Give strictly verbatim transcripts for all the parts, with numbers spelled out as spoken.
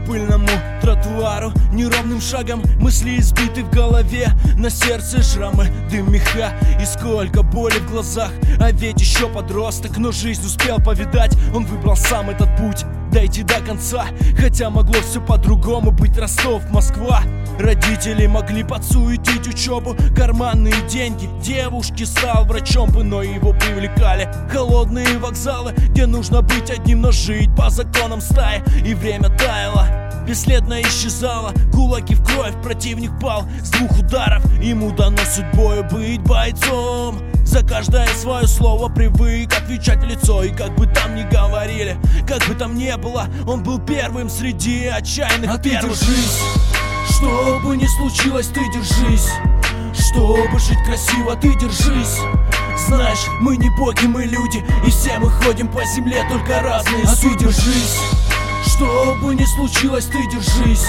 пыльному тротуару, неровным шагом мысли избиты в голове, на сердце шрамы, дым меха и сколько боли в глазах. А ведь еще подросток, но жизнь успел повидать. Он выбрал сам этот путь, дойти до конца. Хотя могло все по-другому быть. Ростов, Москва. Родители могли подсуетить учебу, карманные деньги. Девушки стал врачом бы, но его привлекали холодные вокзалы, где нужно быть одним, но жить по законам стаи. И время таяло, бесследно исчезало. Кулаки в кровь, противник пал с двух ударов. Ему дано судьбою быть бойцом. За каждое свое слово привык отвечать в лицо. И как бы там ни говорили, как бы там ни было, он был первым среди отчаянных. А первых. Ты держись, что бы ни случилось, ты держись. Чтобы жить красиво, ты держись. Знаешь, мы не боги, мы люди, и все мы ходим по земле, только разные. А ты держись, что бы ни случилось, ты держись.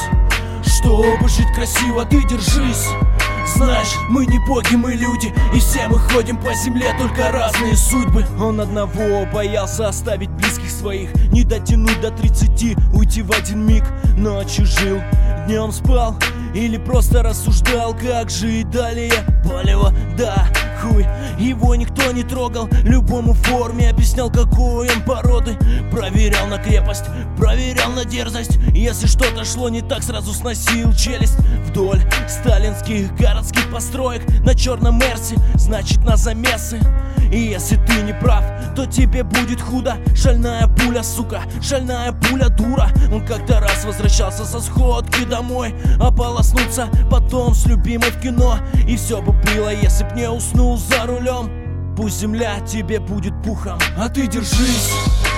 Чтобы жить красиво, ты держись. Знаешь, мы не боги, мы люди, и все мы ходим по земле, только разные судьбы. Он одного боялся оставить близких своих, не дотянуть до тридцати, уйти в один миг. Ночью жил, днем спал, или просто рассуждал, как жить далее. Болево, да, хуй, его никто не трогал. Любому в форме объяснял, какой он породы. Проверял на крепость, проверял на дерзость. Если что-то шло не так, сразу сносил челюсть. Вдоль сталинских городских построек на черном Мерсе, значит на замесы. И если ты не прав, то тебе будет худо. Шальная пуля, сука, шальная пуля, дура. Он как-то раз возвращался со сходки домой, ополоснуться потом с любимой в кино. И все бы было, если б не уснул за рулем. Пусть земля тебе будет пухом, а ты держись.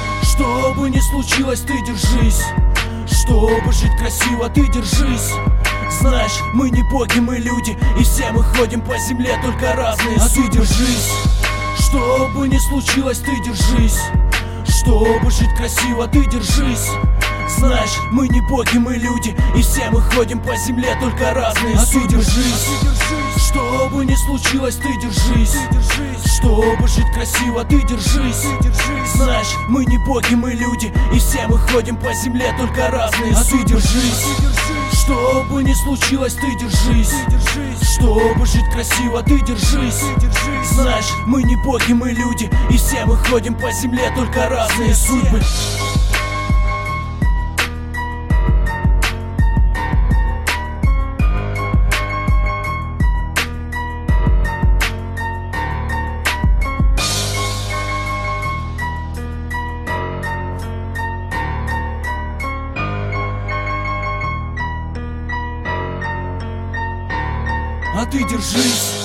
Что бы ни случилось, ты держись. Чтобы жить красиво, ты держись. Знаешь, мы не боги, мы люди, и все мы ходим по земле, только разные. А ты держись. Что бы ни случилось, ты держись. Чтобы жить красиво, ты держись. Знаешь, мы не боги, мы люди, и все мы ходим по земле, только разные. А ты держись. Что бы ни случилось, ты держись. Чтобы жить красиво, ты держись. Знаешь, мы не боги, мы люди, и все мы ходим по земле, только разные. А ты держись. Что бы ни случилось, ты держись. Чтобы жить красиво, ты держись. Знаешь, мы не боги, мы люди, и все мы ходим по земле, только разные судьбы. А ты держись.